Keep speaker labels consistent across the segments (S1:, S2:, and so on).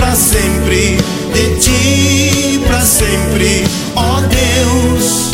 S1: pra sempre, de ti pra sempre, ó Deus.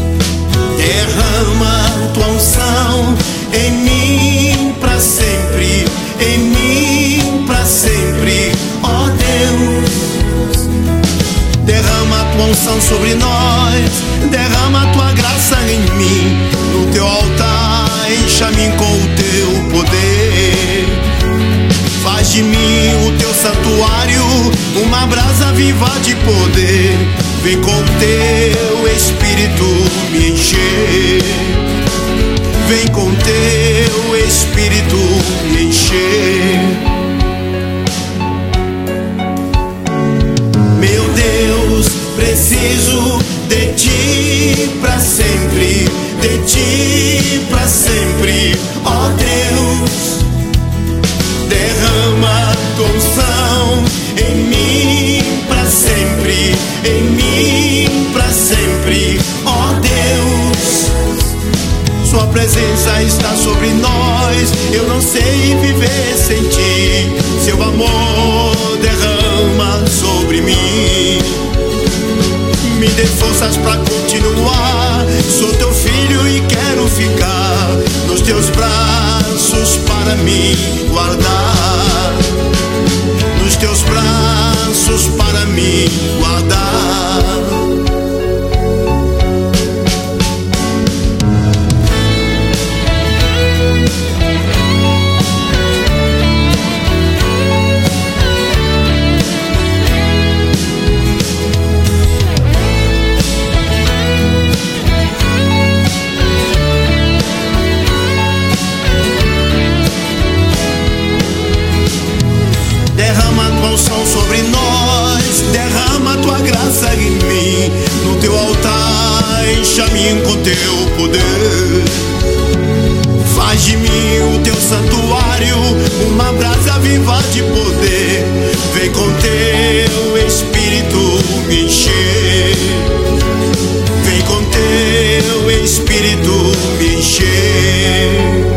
S1: Derrama tua unção em mim pra sempre, em mim pra sempre, ó Deus. Derrama tua unção sobre nós, derrama tua graça em mim. No teu altar encha-me com o teu poder. Faz de mim o teu santuário, uma brasa viva de poder. Vem com teu Espírito me encher. Vem com teu Espírito me encher. Meu Deus, preciso de ti pra sempre, de ti pra sempre, ó Deus. Derrama tua unção em mim pra sempre, em mim pra sempre, ó Deus. Sua presença está sobre nós, eu não sei viver sem ti. Seu amor derrama sobre mim. Me dê forças pra continuar. Sou teu filho e quero ficar nos teus braços para me guardar. Nos teus braços para me guardar. Derrama tua unção sobre nós, derrama tua graça em mim. No teu altar encha-me com teu poder. Faz de mim o teu santuário, uma brasa viva de poder. Vem com teu Espírito me encher. Vem com teu Espírito me encher.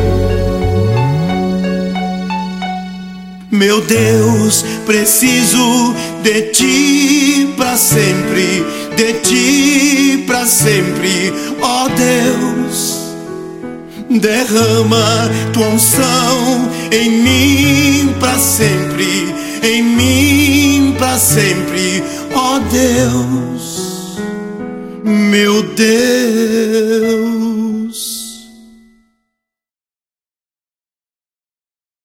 S1: Meu Deus, preciso de ti pra sempre, de ti pra sempre, ó Deus. Derrama tua unção em mim pra sempre, em mim pra sempre, ó Deus. Meu Deus.